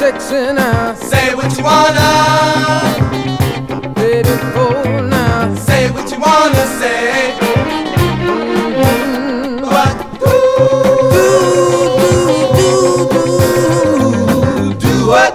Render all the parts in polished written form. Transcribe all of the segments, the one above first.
sexy now. Say what you wanna. Let it go now. Say what you wanna say. Mm-hmm. What? Do what?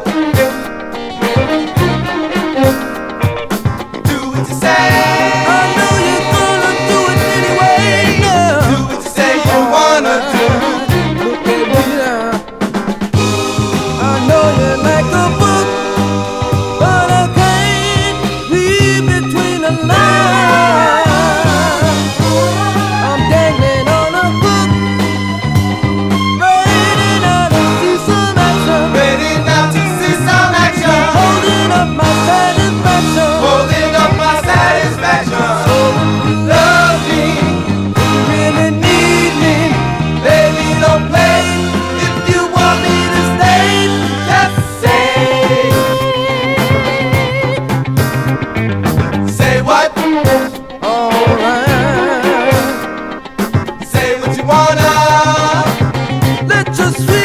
Do what you say. I know you're gonna do it anyway now. Do what you say you wanna do. Look at me now. I know you like a book, but I can't read between the lines. I'm dangling on a hook, ready now to see some action. Ready now to see some action. Holding up my satisfaction. Holding up my satisfaction. Love me, Really need me. baby, don't play. If you want me to stay, just say. Say what? Alright. Say what you wanna. Let your sweet